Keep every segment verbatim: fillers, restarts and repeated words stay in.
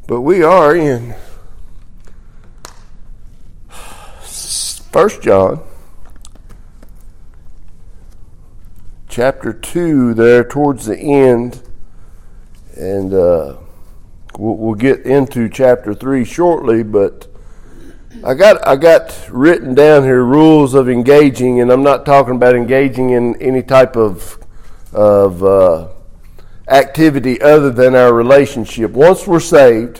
But we are in First John, chapter two, there towards the end, and uh, we'll, we'll get into chapter three shortly. But I got I got written down here rules of engaging, and I'm not talking about engaging in any type of of uh, activity other than our relationship. Once we're saved,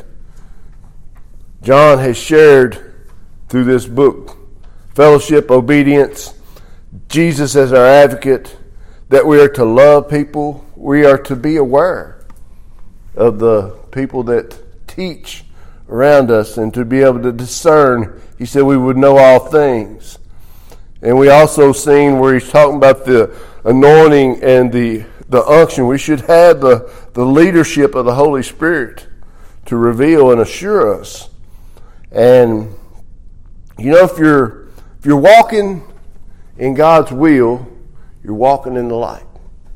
John has shared through this book fellowship, obedience, Jesus as our advocate, that we are to love people. We are to be aware of the people that teach around us and to be able to discern. He said we would know all things. And we also seen where he's talking about the anointing and the, the unction. We should have the, the leadership of the Holy Spirit to reveal and assure us. And, you know, if you're if you're walking in God's will, you're walking in the light.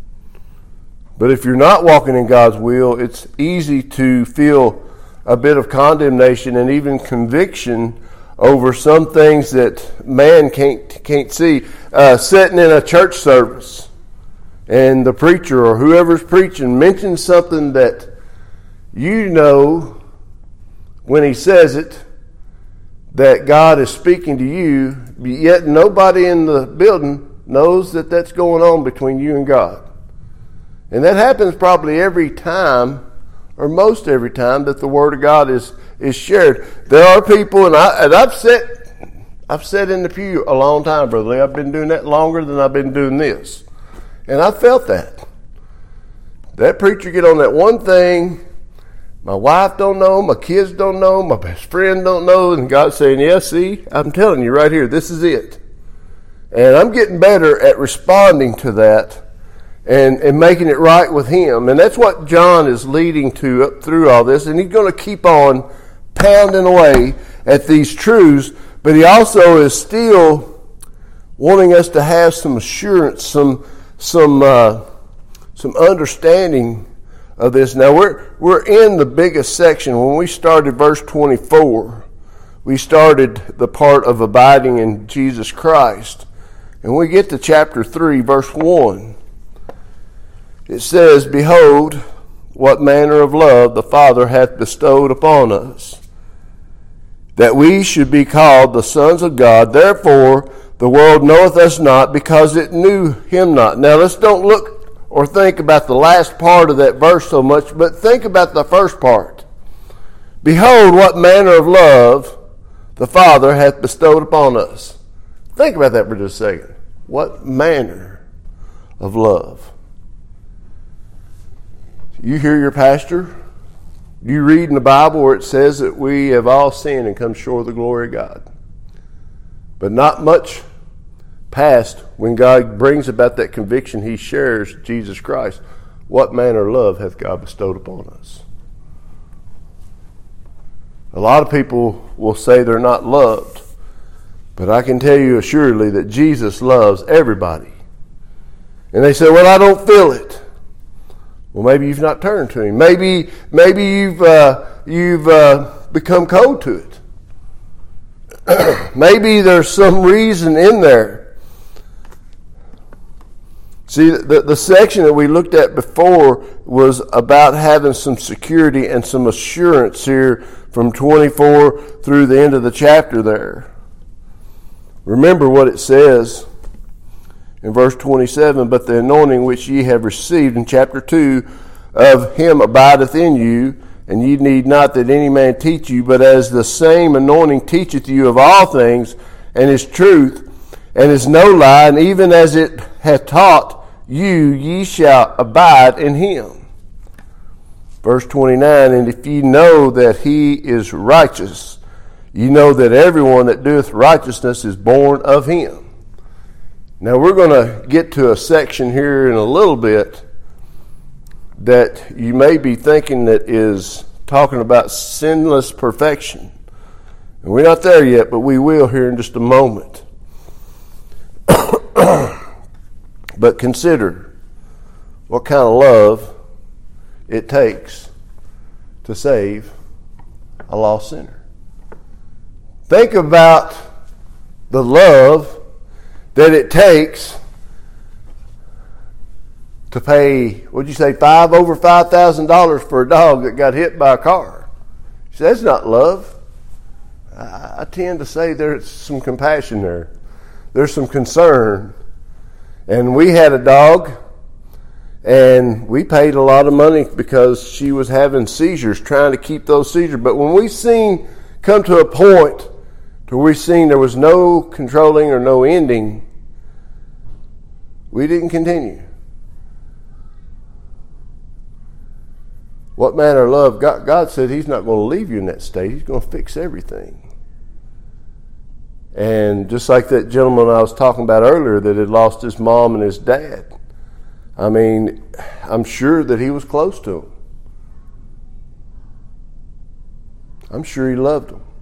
But if you're not walking in God's will, it's easy to feel a bit of condemnation and even conviction over some things that man can't can't see. Uh, sitting in a church service and the preacher or whoever's preaching mentions something that you know when he says it that God is speaking to you, yet nobody in the building knows that that's going on between you and God. And that happens probably every time, or most every time, that the Word of God is, is shared. There are people, and, I, and I've sat I've sat in the pew a long time, Brother Lee. I've been doing that longer than I've been doing this. And I felt that. That preacher get on that one thing. My wife don't know, my kids don't know, my best friend don't know, and God's saying, yeah, see, I'm telling you right here, this is it. And I'm getting better at responding to that and, and making it right with Him. And that's what John is leading to up through all this, and he's going to keep on pounding away at these truths, but he also is still wanting us to have some assurance, some some uh, some understanding of this. Now we're we're in the biggest section. When we started verse twenty-four, we started the part of abiding in Jesus Christ. And we get to chapter three, verse one. It says, behold, what manner of love the Father hath bestowed upon us, that we should be called the sons of God. Therefore the world knoweth us not, because it knew him not. Now let's don't look or think about the last part of that verse so much, but think about the first part. Behold, what manner of love the Father hath bestowed upon us. Think about that for just a second. What manner of love? You hear your pastor, you read in the Bible where it says that we have all sinned and come short of the glory of God. But not much past when God brings about that conviction, he shares Jesus Christ. What manner of love hath God bestowed upon us? A lot of people will say they're not loved, but I can tell you assuredly that Jesus loves everybody. And they say, well, I don't feel it. Well, maybe you've not turned to him. Maybe maybe you've uh, you've uh, become cold to it. Maybe there's some reason in there. See, the, the section that we looked at before was about having some security and some assurance here from twenty-four through the end of the chapter there. Remember what it says in verse twenty-seven, but the anointing which ye have received in chapter two of him abideth in you, and ye need not that any man teach you, but as the same anointing teacheth you of all things, and is truth, and is no lie, and even as it hath taught you, ye shall abide in him. Verse twenty-nine, and if ye know that he is righteous, ye know that everyone that doeth righteousness is born of him. Now we're going to get to a section here in a little bit that you may be thinking that is talking about sinless perfection. And we're not there yet, but we will here in just a moment. But consider what kind of love it takes to save a lost sinner. Think about the love that it takes to pay, what'd you say, five over five thousand dollars for a dog that got hit by a car. You say, that's not love. I, I tend to say there's some compassion there. There's some concern. And we had a dog, and we paid a lot of money because she was having seizures, trying to keep those seizures. But when we seen come to a point to where we seen there was no controlling or no ending, we didn't continue. What manner of love? God, God said He's not going to leave you in that state. He's going to fix everything. And just like that gentleman I was talking about earlier that had lost his mom and his dad, I mean, I'm sure that he was close to them. I'm sure he loved them.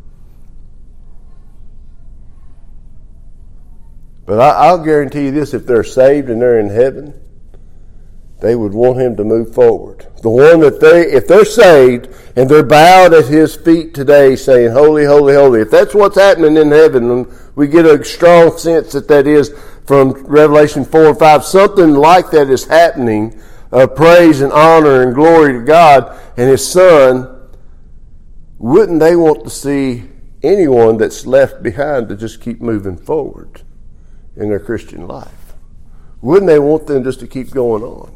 But I, I'll guarantee you this, if they're saved and they're in heaven, they would want him to move forward. The one that they, if they're saved and they're bowed at his feet today saying, holy, holy, holy, if that's what's happening in heaven, and we get a strong sense that that is from Revelation four and five, something like that is happening, of praise and honor and glory to God and His Son, wouldn't they want to see anyone that's left behind to just keep moving forward in their Christian life? Wouldn't they want them just to keep going on?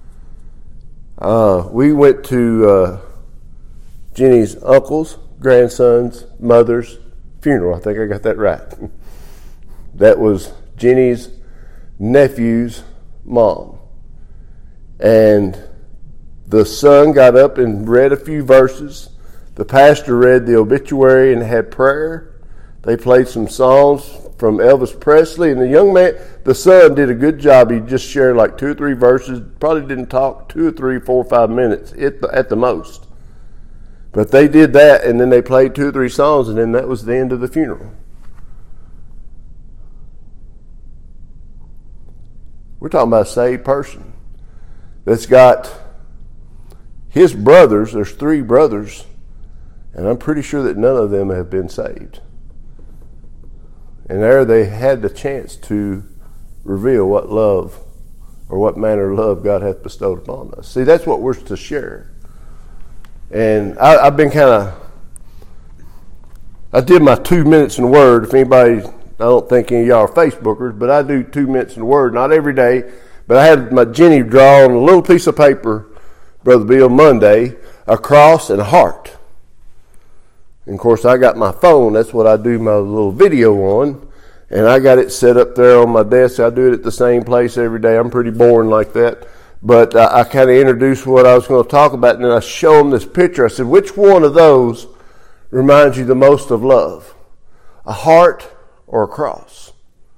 Uh, we went to uh, Jenny's uncle's, grandson's, mother's funeral. I think I got that right. That was Jenny's nephew's mom. And the son got up and read a few verses. The pastor read the obituary and had prayer. They played some songs from Elvis Presley, and the young man, the son, did a good job. He just shared like two or three verses, probably didn't talk two or three, four or five minutes at the, at the most. But they did that, and then they played two or three songs, and then that was the end of the funeral. We're talking about a saved person that's got his brothers. There's three brothers, and I'm pretty sure that none of them have been saved. And there they had the chance to reveal what love or what manner of love God hath bestowed upon us. See, that's what we're to share. And I, I've been kind of, I did my two minutes in the Word. If anybody, I don't think any of y'all are Facebookers, but I do two minutes in the Word, not every day. But I had my Jenny draw on a little piece of paper, Brother Bill, Monday, a cross and a heart. And of course, I got my phone. That's what I do my little video on. And I got it set up there on my desk. I do it at the same place every day. I'm pretty boring like that. But uh, I kind of introduced what I was going to talk about. And then I show them this picture. I said, which one of those reminds you the most of love? A heart or a cross?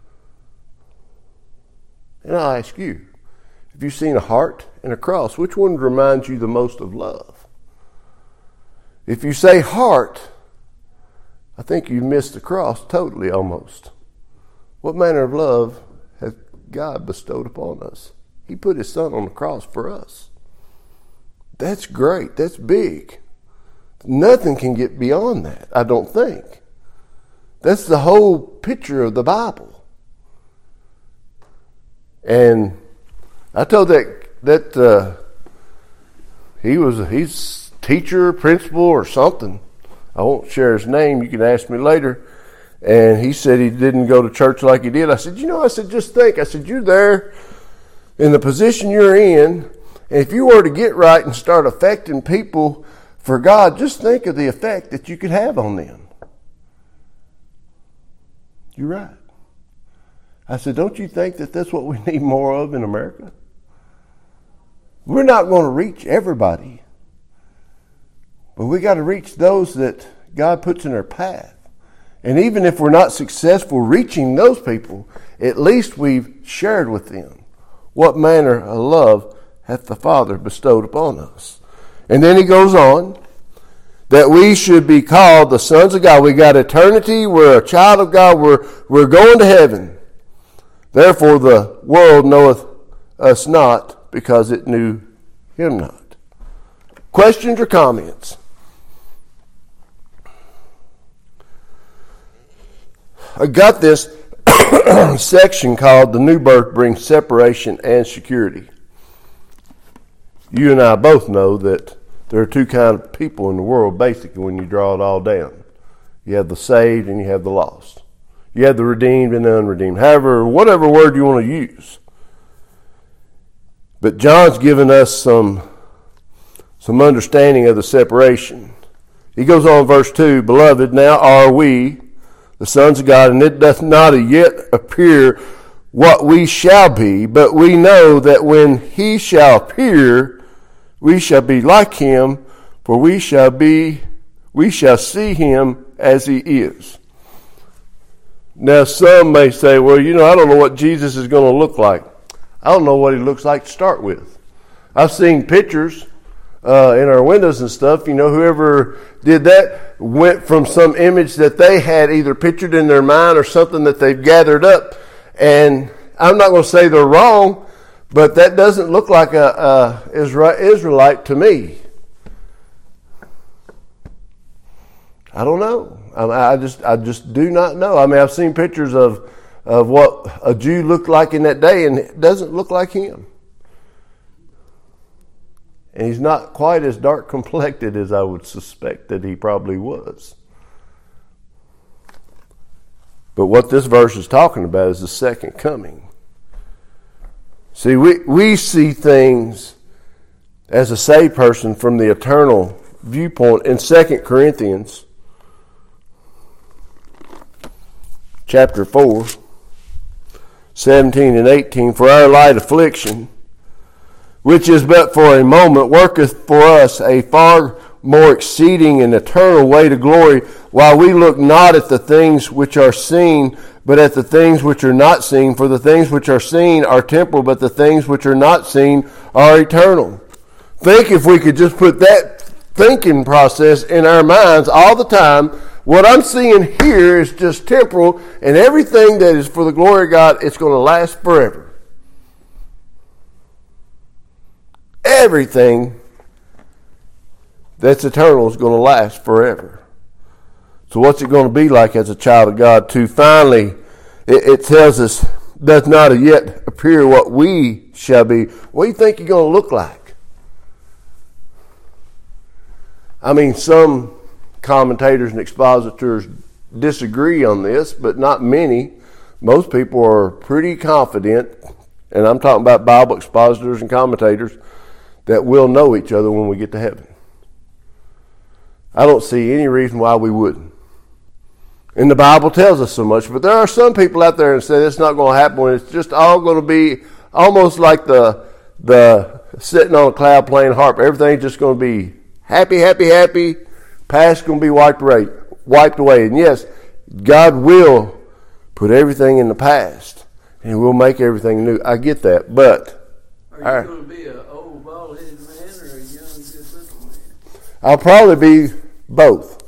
And I'll ask you, if you've seen a heart and a cross, which one reminds you the most of love? If you say heart, I think you missed the cross totally almost. What manner of love has God bestowed upon us? He put His Son on the cross for us. That's great. That's big. Nothing can get beyond that, I don't think. That's the whole picture of the Bible. And I told that that uh, he was he's teacher, principal, or something. I won't share his name. You can ask me later. And he said he didn't go to church like he did. I said, you know, I said, just think. I said, you're there in the position you're in. And if you were to get right and start affecting people for God, just think of the effect that you could have on them. You're right. I said, don't you think that that's what we need more of in America? We're not going to reach everybody. But we got to reach those that God puts in our path. And even if we're not successful reaching those people, at least we've shared with them what manner of love hath the Father bestowed upon us. And then he goes on, that we should be called the sons of God. We got eternity. We're a child of God. We're, we're going to heaven. Therefore the world knoweth us not, because it knew Him not. Questions or comments? I got this section called The New Birth Brings Separation and Security. You and I both know that there are two kinds of people in the world, basically, when you draw it all down. You have the saved and you have the lost. You have the redeemed and the unredeemed. However, whatever word you want to use. But John's given us some, some understanding of the separation. He goes on in verse two, Beloved, now are we the sons of God, and it doth not yet appear what we shall be, but we know that when he shall appear, we shall be like him, for we shall be, we shall see him as he is. Now some may say, well, you know, I don't know what Jesus is going to look like. I don't know what he looks like to start with. I've seen pictures uh, in our windows and stuff. You know, whoever did that went from some image that they had either pictured in their mind or something that they've gathered up. And I'm not going to say they're wrong, but that doesn't look like a, a Israelite to me. I don't know. I, I just I just do not know. I mean, I've seen pictures of of what a Jew looked like in that day, and it doesn't look like him. And he's not quite as dark complected as I would suspect that he probably was. But what this verse is talking about is the second coming. See, we, we see things as a saved person from the eternal viewpoint. In Second Corinthians chapter four, seventeen and eighteen, For our light affliction, which is but for a moment, worketh for us a far more exceeding and eternal weight of glory, while we look not at the things which are seen, but at the things which are not seen. For the things which are seen are temporal, but the things which are not seen are eternal. Think if we could just put that thinking process in our minds all the time. What I'm seeing here is just temporal, and everything that is for the glory of God, it's going to last forever. Everything that's eternal is going to last forever. So what's it going to be like as a child of God? To finally, it, it tells us, does not yet appear what we shall be. What do you think you're going to look like? I mean, some commentators and expositors disagree on this, but not many. Most people are pretty confident, and I'm talking about Bible expositors and commentators, that we'll know each other when we get to heaven. I don't see any reason why we wouldn't. And the Bible tells us so much, but there are some people out there that say it's not going to happen when it's just all going to be almost like the the sitting on a cloud playing harp. Everything's just going to be happy, happy, happy. Past going to be wiped away, wiped away. And yes, God will put everything in the past, and He will make everything new. I get that, but are you our, going to be an old bald-headed man or a young, good-looking man? I'll probably be both.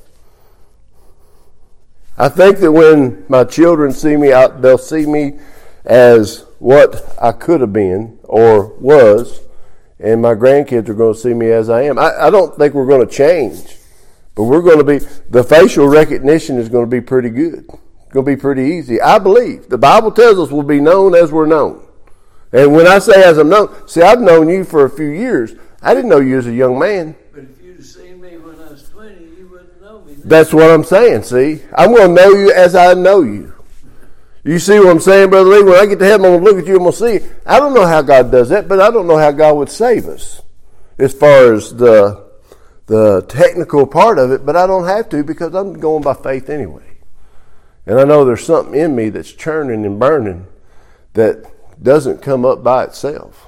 I think that when my children see me out, they'll see me as what I could have been or was, and my grandkids are going to see me as I am. I, I don't think we're going to change, but we're going to be, the facial recognition is going to be pretty good. It's going to be pretty easy. I believe. The Bible tells us we'll be known as we're known. And when I say as I'm known, see, I've known you for a few years. I didn't know you as a young man. But if you'd have seen me when I was twenty, you wouldn't know me. That's what I'm saying, see. I'm going to know you as I know you. You see what I'm saying, Brother Lee? When I get to heaven, I'm going to look at you and I'm going to see. I don't know how God does that, but I don't know how God would save us as far as the the technical part of it, but I don't have to because I'm going by faith anyway. And I know there's something in me that's churning and burning that doesn't come up by itself.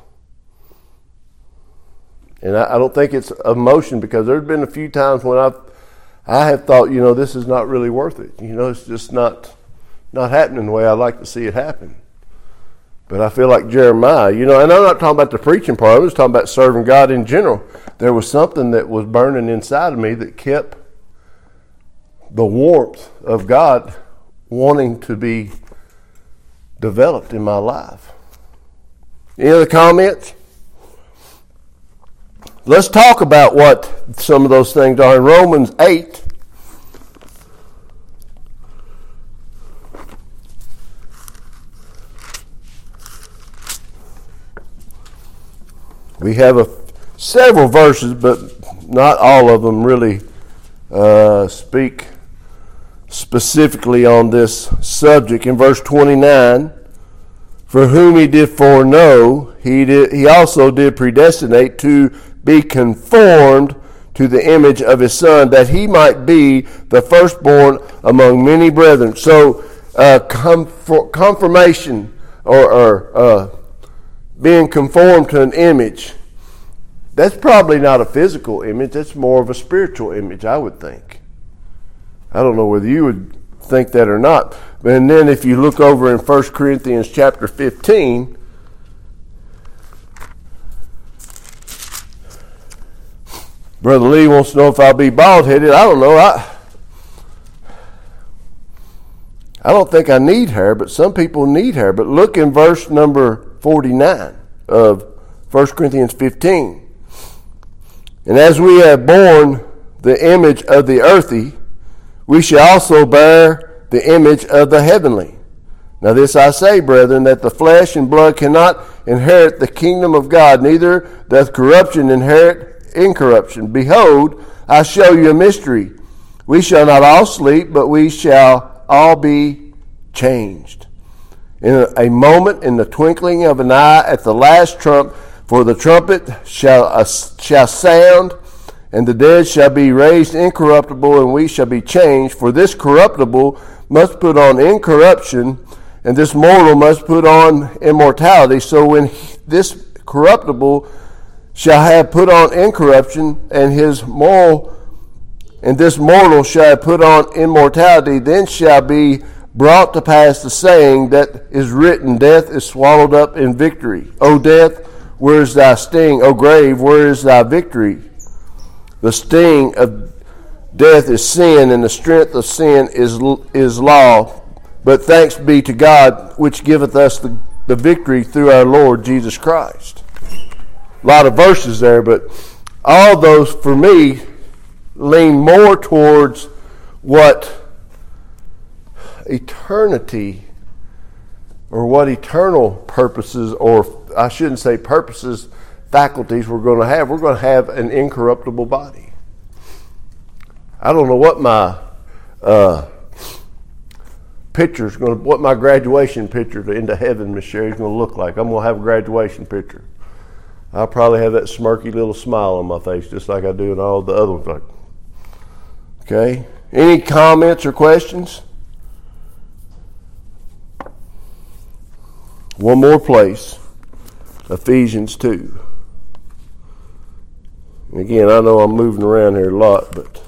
And I, I don't think it's emotion, because there's been a few times when I've I have thought, you know, this is not really worth it. You know, it's just not not happening the way I like to see it happen. But I feel like Jeremiah, you know, and I'm not talking about the preaching part. I'm just talking about serving God in general. There was something that was burning inside of me that kept the warmth of God wanting to be developed in my life. Any other comments? Let's talk about what some of those things are. In Romans eight, We have a, several verses, but not all of them really uh, speak specifically on this subject. In verse twenty-nine, for whom he did foreknow, he did, he also did predestinate to be conformed to the image of his Son, that he might be the firstborn among many brethren. So, uh, conform, confirmation or, or uh, being conformed to an image, that's probably not a physical image. That's more of a spiritual image, I would think. I don't know whether you would think that or not. And then if you look over in First Corinthians chapter fifteen, Brother Lee wants to know if I'll be bald-headed. I don't know. I, I don't think I need hair, but some people need hair. But look in verse number forty-nine of First Corinthians fifteen. And as we have borne the image of the earthy, we shall also bear the image of the heavenly. Now this I say, brethren, that the flesh and blood cannot inherit the kingdom of God, neither doth corruption inherit incorruption. Behold, I show you a mystery. We shall not all sleep, but we shall all be changed. In a moment, in the twinkling of an eye, at the last trump, for the trumpet shall, uh, shall sound, and the dead shall be raised incorruptible, and we shall be changed. For this corruptible must put on incorruption, and this mortal must put on immortality. So when this corruptible shall have put on incorruption, and his moral, and this mortal shall have put on immortality, then shall be brought to pass the saying that is written, death is swallowed up in victory. O death, where is thy sting? O grave, where is thy victory? The sting of death is sin, and the strength of sin is is law. But thanks be to God, which giveth us the, the victory through our Lord Jesus Christ. A lot of verses there, but all those, for me, lean more towards what eternity, or what eternal purposes, or I shouldn't say purposes, faculties we're going to have. We're going to have an incorruptible body. I don't know what my uh, picture's going to, what my graduation picture into heaven, Miss Sherry's going to look like. I'm going to have a graduation picture. I'll probably have that smirky little smile on my face, just like I do in all the other ones. Like, okay. Any comments or questions? One more place. Ephesians two. Again, I know I'm moving around here a lot, but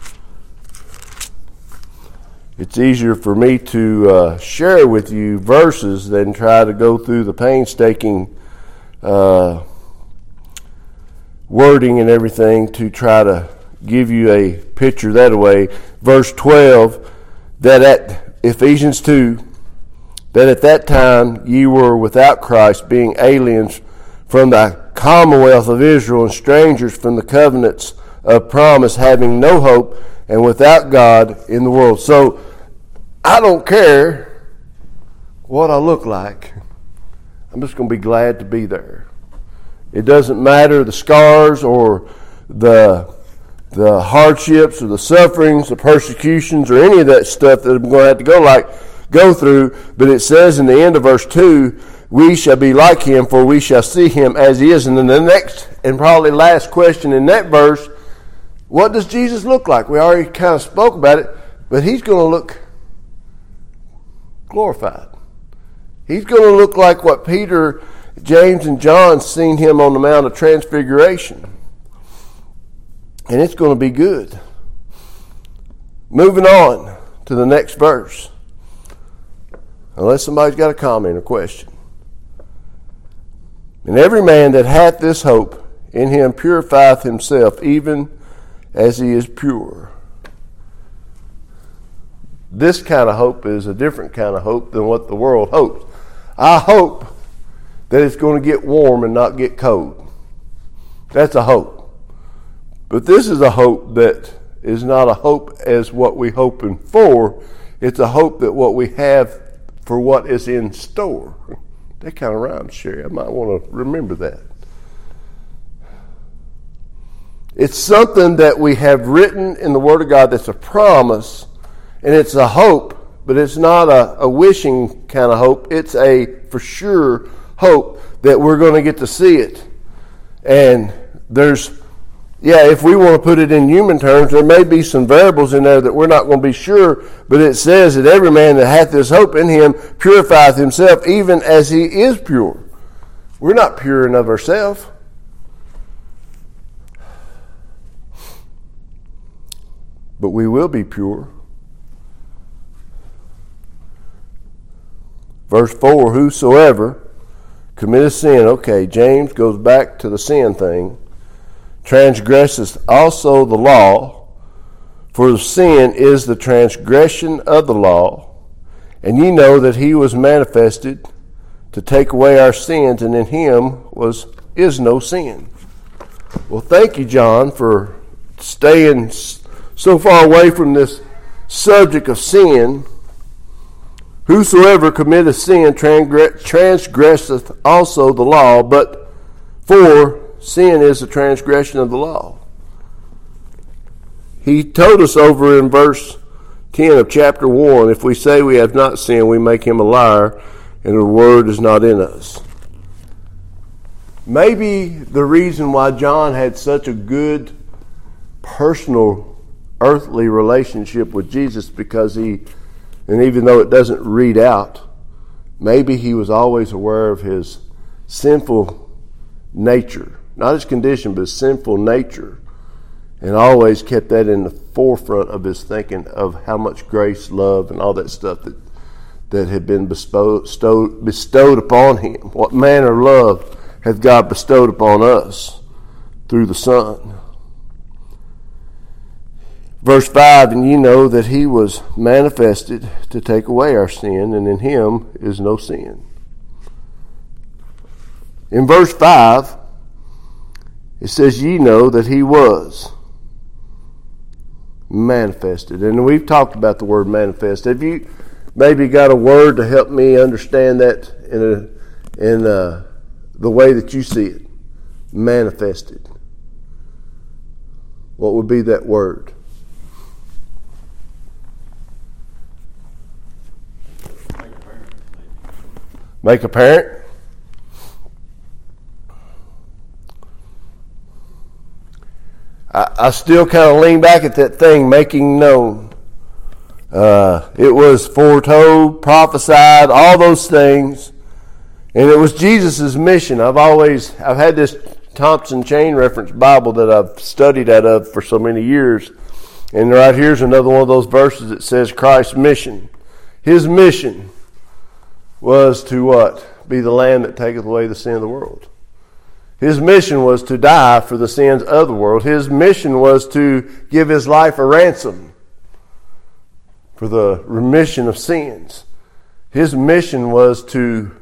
it's easier for me to uh, share with you verses than try to go through the painstaking uh, wording and everything to try to give you a picture that way. Verse twelve, that at Ephesians two, that at that time ye were without Christ, being aliens from the commonwealth of Israel and strangers from the covenants of promise, having no hope and without God in the world. So I don't care what I look like. I'm just going to be glad to be there. It doesn't matter the scars or the the hardships or the sufferings, the persecutions, or any of that stuff that I'm going to have to go like go through. But it says in the end of verse two, we shall be like him, for we shall see him as he is. And then the next and probably last question in that verse, what does Jesus look like? We already kind of spoke about it, but he's going to look glorified. He's going to look like what Peter, James, and John seen him on the Mount of Transfiguration. And it's going to be good. Moving on to the next verse. Unless somebody's got a comment or question. And every man that hath this hope in him purifieth himself, even as he is pure. This kind of hope is a different kind of hope than what the world hopes. I hope that it's going to get warm and not get cold. That's a hope. But this is a hope that is not a hope as what we're hoping for. It's a hope that what we have for what is in store. That kind of rhymes, Sherry. I might want to remember that. It's something that we have written in the Word of God that's a promise, and it's a hope, but it's not a, a wishing kind of hope. It's a for sure hope that we're going to get to see it. And there's, yeah, if we want to put it in human terms, there may be some variables in there that we're not going to be sure, but it says that every man that hath this hope in him purifieth himself even as he is pure. We're not pure in of ourselves. But we will be pure. Verse four, whosoever committeth sin, okay, James goes back to the sin thing, transgresseth also the law, for sin is the transgression of the law, and ye know that he was manifested to take away our sins, and in him was is no sin. Well, thank you, John, for staying so far away from this subject of sin. Whosoever committeth sin transgresseth also the law, but for sin is the transgression of the law. He told us over in verse ten of chapter one, if we say we have not sinned, we make him a liar, and the word is not in us. Maybe the reason why John had such a good personal earthly relationship with Jesus, because he, and even though it doesn't read out, maybe he was always aware of his sinful nature, not his condition, but his sinful nature, and always kept that in the forefront of his thinking of how much grace, love, and all that stuff that that had been bestowed, bestowed upon him. What manner of love hath God bestowed upon us through the Son? Verse five, and ye know that he was manifested to take away our sin, and in him is no sin. In verse five, it says, ye know that he was manifested. And we've talked about the word manifest. Have you maybe got a word to help me understand that in a, in a, the way that you see it? Manifested. What would be that word? Make apparent. I, I still kind of lean back at that thing, making known. Uh, it was foretold, prophesied, all those things, and it was Jesus' mission. I've always, I've had this Thompson Chain Reference Bible that I've studied out of for so many years, and right here's another one of those verses that says Christ's mission. His mission was to what? Be the Lamb that taketh away the sin of the world. His mission was to die for the sins of the world. His mission was to give his life a ransom for the remission of sins. His mission was to,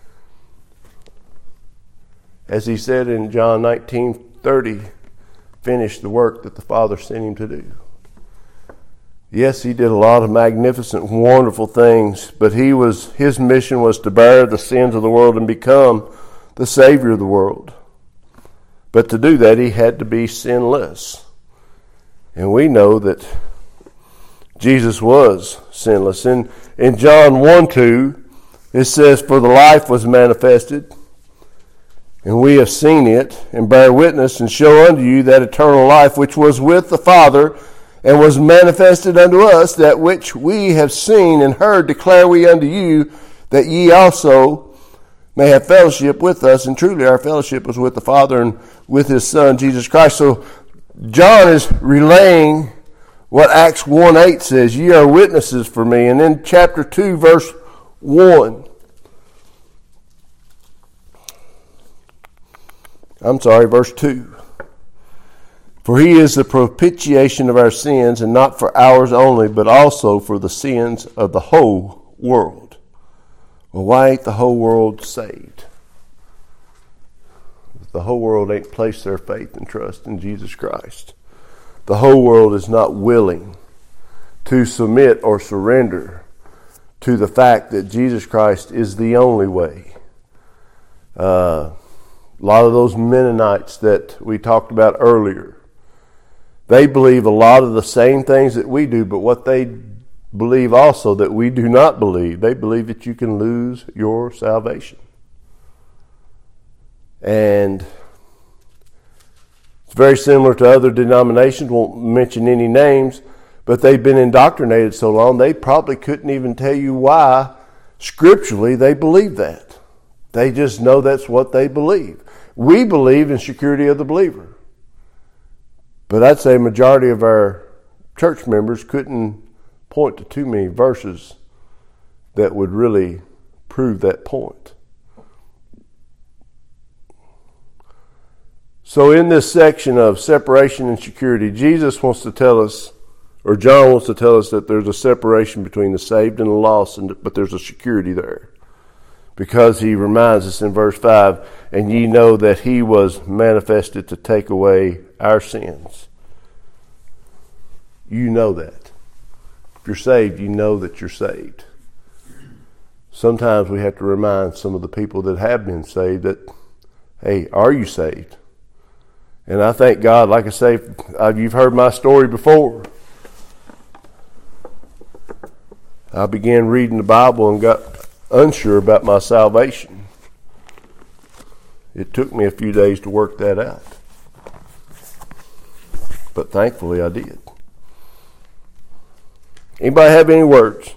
as he said in John nineteen thirty, finish the work that the Father sent him to do. Yes, he did a lot of magnificent, wonderful things, but he was his mission was to bear the sins of the world and become the Savior of the world. But to do that, he had to be sinless. And we know that Jesus was sinless. In, in John one two, it says, for the life was manifested, and we have seen it, and bear witness, and show unto you that eternal life which was with the Father, and was manifested unto us, that which we have seen and heard declare we unto you, that ye also may have fellowship with us. And truly our fellowship was with the Father and with his Son, Jesus Christ. So John is relaying what Acts one eight says, ye are witnesses for me. And then chapter two, verse one. I'm sorry, verse two. For he is the propitiation of our sins, and not for ours only, but also for the sins of the whole world. Well, why ain't the whole world saved? The whole world ain't placed their faith and trust in Jesus Christ. The whole world is not willing to submit or surrender to the fact that Jesus Christ is the only way. Uh, a lot of those Mennonites that we talked about earlier, They believe a lot of the same things that we do, but what they believe also that we do not believe, they believe that you can lose your salvation. And it's very similar to other denominations, won't mention any names, but they've been indoctrinated so long they probably couldn't even tell you why scripturally they believe that. They just know that's what they believe. We believe in security of the believer. But I'd say a majority of our church members couldn't point to too many verses that would really prove that point. So in this section of separation and security, Jesus wants to tell us, or John wants to tell us, that there's a separation between the saved and the lost, and, but there's a security there. Because he reminds us in verse five, and ye know that he was manifested to take away our sins. You know that. If you're saved, you know that you're saved. Sometimes we have to remind some of the people that have been saved that, hey, are you saved? And I thank God, like I say, you've heard my story before. I began reading the Bible and got unsure about my salvation. It took me a few days to work that out. But thankfully I did. Anybody have any words?